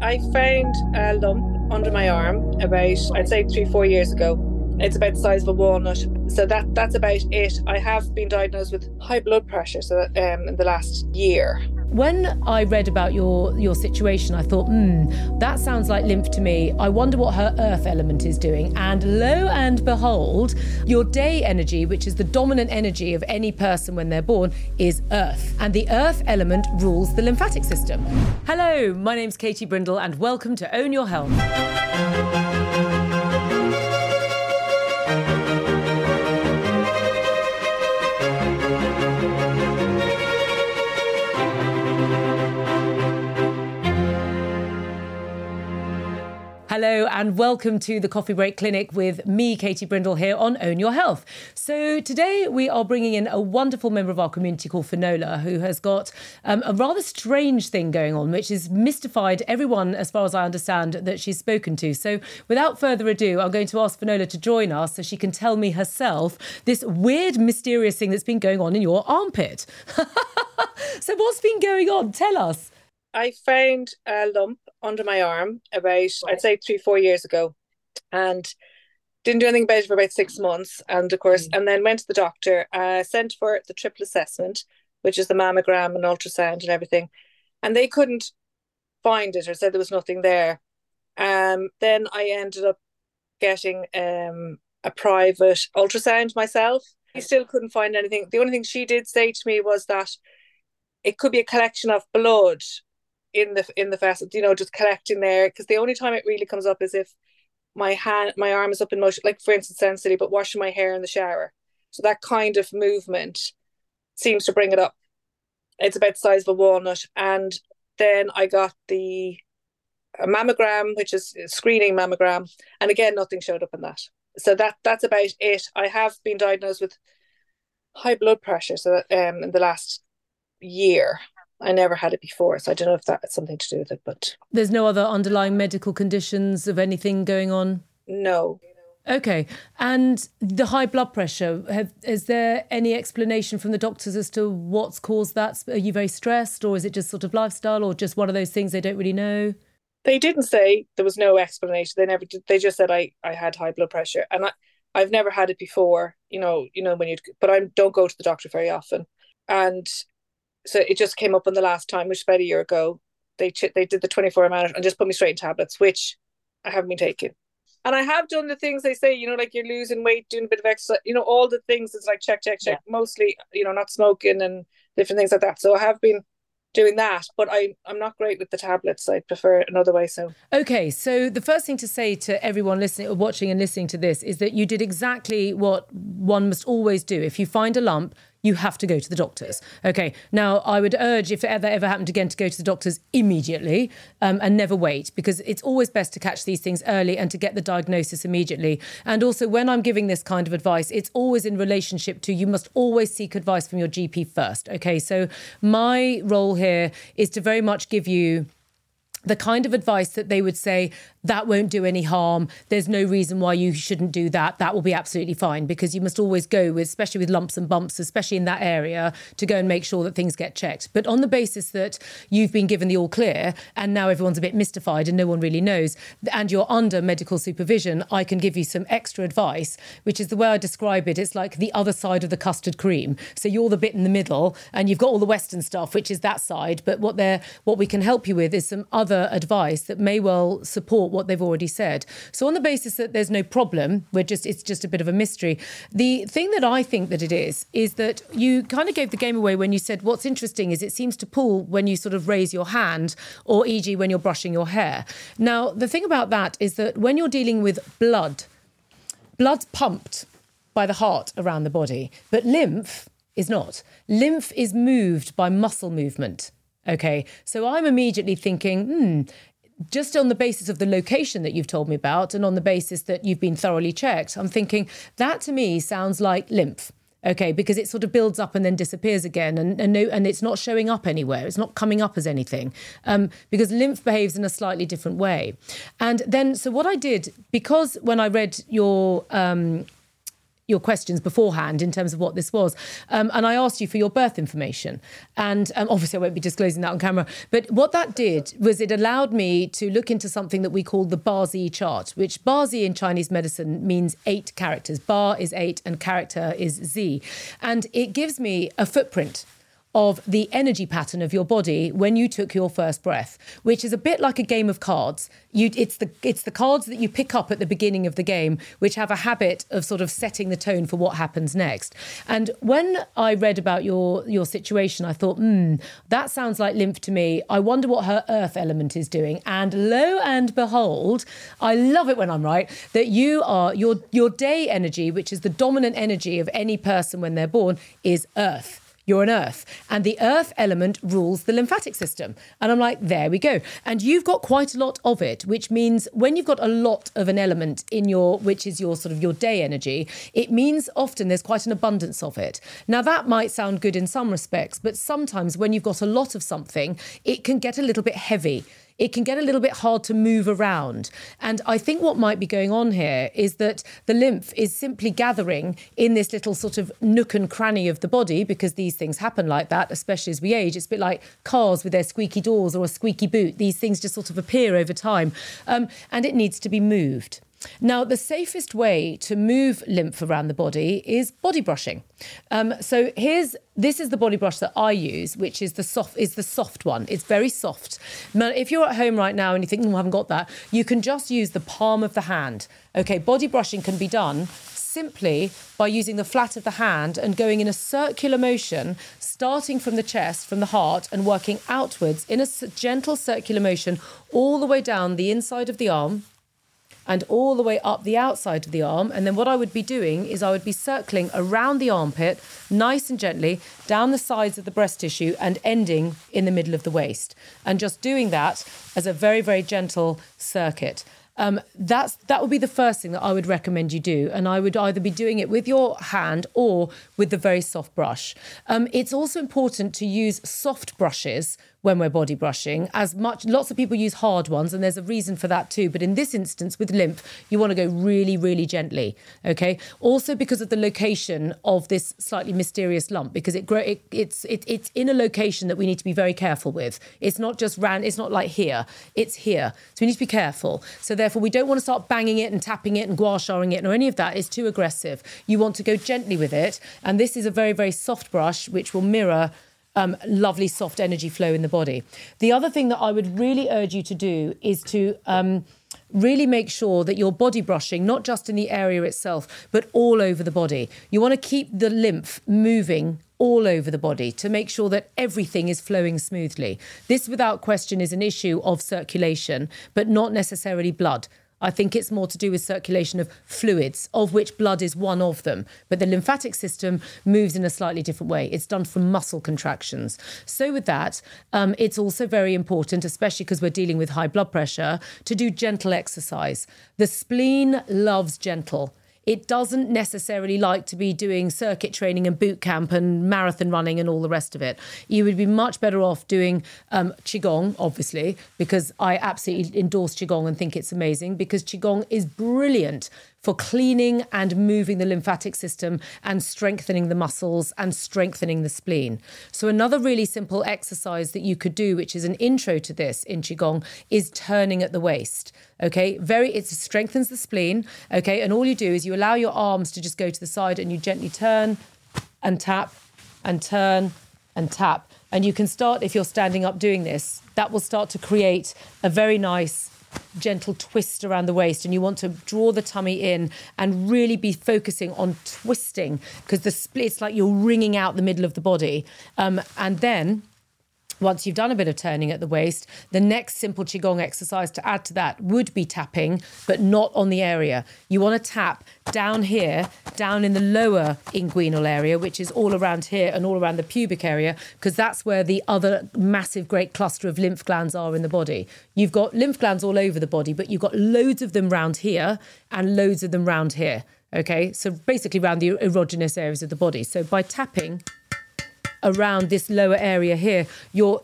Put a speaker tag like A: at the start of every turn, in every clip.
A: I found a lump under my arm about, I'd say 3-4 years ago. It's about the size of a walnut. So that's about it. I have been diagnosed with high blood pressure in the last year.
B: When I read about your situation, I thought, that sounds like lymph to me. I wonder what her earth element is doing. And lo and behold, your day energy, which is the dominant energy of any person when they're born, is earth. And the earth element rules the lymphatic system. Hello, my name's Katie Brindle and welcome to Own Your Health. Hello and welcome to the Coffee Break Clinic with me, Katie Brindle, here on Own Your Health. So today we are bringing in a wonderful member of our community called Finola, who has got a rather strange thing going on, which has mystified everyone, as far as I understand, that she's spoken to. So without further ado, I'm going to ask Finola to join us so she can tell me herself this weird, mysterious thing that's been going on in your armpit. So what's been going on? Tell us.
A: I found a lump under my arm about, I'd say 3-4 years ago, and didn't do anything about it for about 6 months. And of course, and then went to the doctor, sent for the triple assessment, which is the mammogram and ultrasound and everything. And they couldn't find it or said there was nothing there. Then I ended up getting a private ultrasound myself. I still couldn't find anything. The only thing she did say to me was that it could be a collection of blood in the vessel, just collecting there, because the only time it really comes up is if my arm is up in motion, like for instance, sensitively, but washing my hair in the shower. So that kind of movement seems to bring it up. It's about the size of a walnut. And then I got a mammogram, which is a screening mammogram, and again nothing showed up in that. So that's about it. I have been diagnosed with high blood pressure in the last year. I never had it before, so I don't know if that's something to do with it. But
B: there's no other underlying medical conditions of anything going on?
A: No.
B: Okay. And the high blood pressure, is there any explanation from the doctors as to what's caused that? Are you very stressed, or is it just sort of lifestyle, or just one of those things they don't really know?
A: They didn't say. There was no explanation. They never did. They just said I had high blood pressure, and I've never had it before. But I don't go to the doctor very often, and so it just came up on the last time, which was about a year ago. They did the 24-hour monitor and just put me straight in tablets, which I haven't been taking. And I have done the things they say, like you're losing weight, doing a bit of exercise, all the things. It's like check. Yeah. Mostly, not smoking and different things like that. So I have been doing that, but I'm not great with the tablets. I prefer another way. So
B: okay, so the first thing to say to everyone listening or watching and listening to this is that you did exactly what one must always do. If you find a lump, you have to go to the doctors. Okay, now I would urge, if that ever happened again, to go to the doctors immediately and never wait, because it's always best to catch these things early and to get the diagnosis immediately. And also, when I'm giving this kind of advice, it's always in relationship to, you must always seek advice from your GP first. Okay, so my role here is to very much give you the kind of advice that they would say, that won't do any harm. There's no reason why you shouldn't do that. That will be absolutely fine, because you must always go with, especially with lumps and bumps, especially in that area, to go and make sure that things get checked. But on the basis that you've been given the all clear and now everyone's a bit mystified and no one really knows, and you're under medical supervision, I can give you some extra advice, which is the way I describe it. It's like the other side of the custard cream. So you're the bit in the middle and you've got all the Western stuff, which is that side. But what we can help you with is some other advice that may well support what they've already said. So on the basis that there's no problem, it's just a bit of a mystery. The thing that I think that it is that you kind of gave the game away when you said what's interesting is it seems to pull when you sort of raise your hand, or e.g. when you're brushing your hair. Now, the thing about that is that when you're dealing with blood's pumped by the heart around the body, but lymph is not. Lymph is moved by muscle movement. Okay, so I'm immediately thinking, just on the basis of the location that you've told me about and on the basis that you've been thoroughly checked, I'm thinking that to me sounds like lymph. Okay, because it sort of builds up and then disappears again, and it's not showing up anywhere. It's not coming up as anything, because lymph behaves in a slightly different way. And then, so what I did, because when I read your your questions beforehand in terms of what this was. And I asked you for your birth information. And obviously I won't be disclosing that on camera. But what that did was it allowed me to look into something that we call the Ba-Zi chart, which Ba-Zi in Chinese medicine means 8 characters. Ba is 8 and character is Z. And it gives me a footprint of the energy pattern of your body when you took your first breath, which is a bit like a game of cards. It's the cards that you pick up at the beginning of the game, which have a habit of sort of setting the tone for what happens next. And when I read about your situation, I thought, that sounds like lymph to me. I wonder what her earth element is doing. And lo and behold, I love it when I'm right, that you are, your day energy, which is the dominant energy of any person when they're born, is earth. You're an earth. And the earth element rules the lymphatic system. And I'm like, there we go. And you've got quite a lot of it, which means when you've got a lot of an element in which is your sort of your day energy, it means often there's quite an abundance of it. Now, that might sound good in some respects, but sometimes when you've got a lot of something, it can get a little bit heavy. It can get a little bit hard to move around. And I think what might be going on here is that the lymph is simply gathering in this little sort of nook and cranny of the body, because these things happen like that, especially as we age. It's a bit like cars with their squeaky doors or a squeaky boot. These things just sort of appear over time, and it needs to be moved. Now, the safest way to move lymph around the body is body brushing. So this is the body brush that I use, which is the soft one. It's very soft. Now, if you're at home right now and you think, I haven't got that, you can just use the palm of the hand. Okay, body brushing can be done simply by using the flat of the hand and going in a circular motion, starting from the chest, from the heart, and working outwards in a gentle circular motion all the way down the inside of the arm, and all the way up the outside of the arm. And then what I would be doing is I would be circling around the armpit, nice and gently, down the sides of the breast tissue and ending in the middle of the waist. And just doing that as a very, very gentle circuit. That would be the first thing that I would recommend you do. And I would either be doing it with your hand or with the very soft brush. It's also important to use soft brushes when we're body brushing. Lots of people use hard ones, and there's a reason for that too. But in this instance, with lymph, you want to go really, really gently. Okay. Also because of the location of this slightly mysterious lump, because it's in a location that we need to be very careful with. It's not just it's not like here. It's here. So we need to be careful. So therefore, we don't want to start banging it and tapping it and gua sharing it or any of that. It's too aggressive. You want to go gently with it. And this is a very, very soft brush, which will mirror lovely soft energy flow in the body. The other thing that I would really urge you to do is to really make sure that you're body brushing, not just in the area itself, but all over the body. You want to keep the lymph moving all over the body to make sure that everything is flowing smoothly. This, without question, is an issue of circulation, but not necessarily blood. I think it's more to do with circulation of fluids, of which blood is one of them. But the lymphatic system moves in a slightly different way. It's done from muscle contractions. So with that, it's also very important, especially because we're dealing with high blood pressure, to do gentle exercise. The spleen loves gentle. It doesn't necessarily like to be doing circuit training and boot camp and marathon running and all the rest of it. You would be much better off doing Qigong, obviously, because I absolutely endorse Qigong and think it's amazing, because Qigong is brilliant for cleaning and moving the lymphatic system and strengthening the muscles and strengthening the spleen. So another really simple exercise that you could do, which is an intro to this in Qigong, is turning at the waist. Okay, it strengthens the spleen. Okay, and all you do is you allow your arms to just go to the side and you gently turn and tap and turn and tap. And you can start, if you're standing up doing this, that will start to create a very nice gentle twist around the waist, and you want to draw the tummy in and really be focusing on twisting, because it's like you're wringing out the middle of the body. And then once you've done a bit of turning at the waist, the next simple Qigong exercise to add to that would be tapping, but not on the area. You want to tap down here, down in the lower inguinal area, which is all around here and all around the pubic area, because that's where the other massive great cluster of lymph glands are in the body. You've got lymph glands all over the body, but you've got loads of them round here and loads of them round here. Okay, so basically around the erogenous areas of the body. So by tapping around this lower area here, you're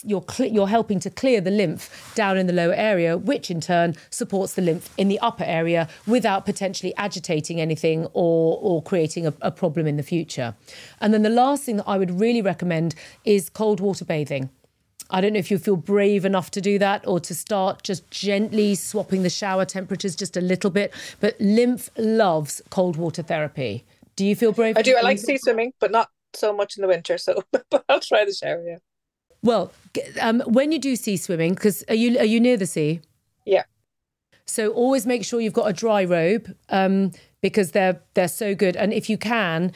B: helping to clear the lymph down in the lower area, which in turn supports the lymph in the upper area without potentially agitating anything or creating a problem in the future. And then the last thing that I would really recommend is cold water bathing. I don't know if you feel brave enough to do that or to start just gently swapping the shower temperatures just a little bit. But lymph loves cold water therapy. Do you feel brave?
A: I do. I like sea swimming, but not so much in the winter. So but I'll try the shower, yeah.
B: Well, when you do sea swimming, because are you near the sea?
A: Yeah.
B: So always make sure you've got a dry robe because they're so good. And if you can,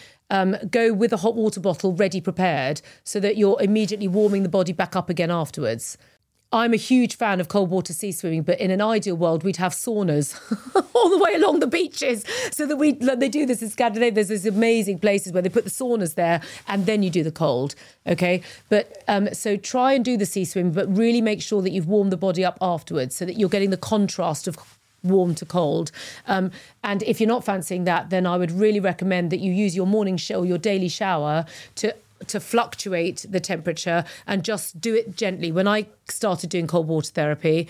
B: go with a hot water bottle ready prepared so that you're immediately warming the body back up again afterwards. I'm a huge fan of cold water sea swimming, but in an ideal world, we'd have saunas all the way along the beaches so that they do this in Scandinavia. There's these amazing places where they put the saunas there and then you do the cold. OK, but so try and do the sea swim, but really make sure that you've warmed the body up afterwards so that you're getting the contrast of warm to cold. And if you're not fancying that, then I would really recommend that you use your morning shower, your daily shower to fluctuate the temperature and just do it gently. When I started doing cold water therapy,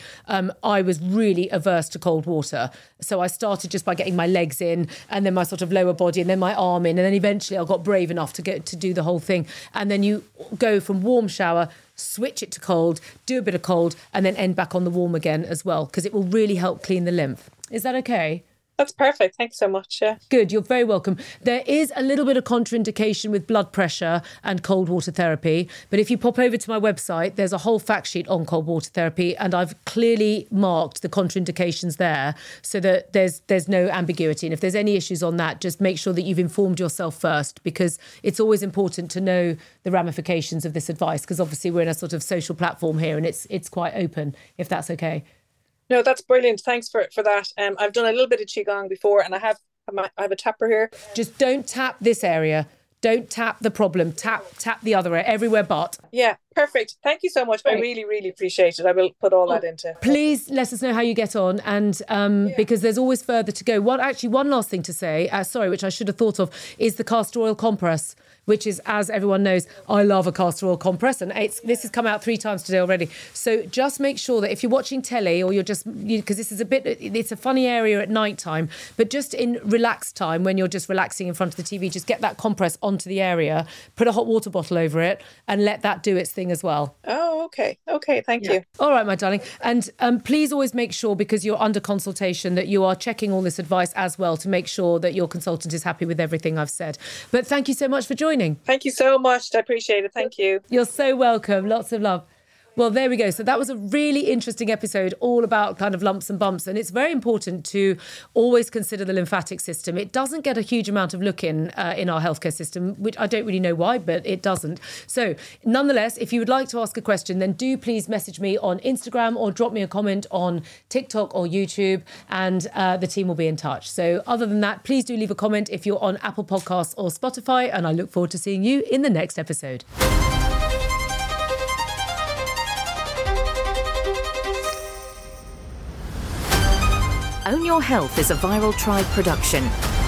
B: I was really averse to cold water. So I started just by getting my legs in and then my sort of lower body and then my arm in. And then eventually I got brave enough to do the whole thing. And then you go from warm shower, switch it to cold, do a bit of cold and then end back on the warm again as well, because it will really help clean the lymph. Is that okay?
A: That's perfect. Thanks so much. Yeah.
B: Good. You're very welcome. There is a little bit of contraindication with blood pressure and cold water therapy. But if you pop over to my website, there's a whole fact sheet on cold water therapy. And I've clearly marked the contraindications there so that there's no ambiguity. And if there's any issues on that, just make sure that you've informed yourself first, because it's always important to know the ramifications of this advice, because obviously we're in a sort of social platform here and it's quite open, if that's okay.
A: No, that's brilliant. Thanks for that. I've done a little bit of Qigong before and I have a tapper here.
B: Just don't tap this area. Don't tap the problem. Tap the other area, everywhere but.
A: Yeah, perfect. Thank you so much. Great. I really, really appreciate it. I will put all that into.
B: Please let us know how you get on, and because there's always further to go. One last thing to say, which I should have thought of, is the castor oil compress, which is, as everyone knows, I love a castor oil compress, and this has come out 3 times today already. So just make sure that if you're watching telly or because this is it's a funny area at night time, but just in relaxed time when you're just relaxing in front of the TV, just get that compress onto the area, put a hot water bottle over it, and let that do its thing as well.
A: Oh, okay. Okay, thank you.
B: All right, my darling. And please always make sure, because you're under consultation, that you are checking all this advice as well to make sure that your consultant is happy with everything I've said. But thank you so much for joining.
A: Thank you so much. I appreciate it. Thank you.
B: You're so welcome. Lots of love. Well, there we go. So that was a really interesting episode all about kind of lumps and bumps. And it's very important to always consider the lymphatic system. It doesn't get a huge amount of look in our healthcare system, which I don't really know why, but it doesn't. So nonetheless, if you would like to ask a question, then do please message me on Instagram or drop me a comment on TikTok or YouTube, and the team will be in touch. So other than that, please do leave a comment if you're on Apple Podcasts or Spotify, and I look forward to seeing you in the next episode.
C: Own Your Health is a Viral Tribe production.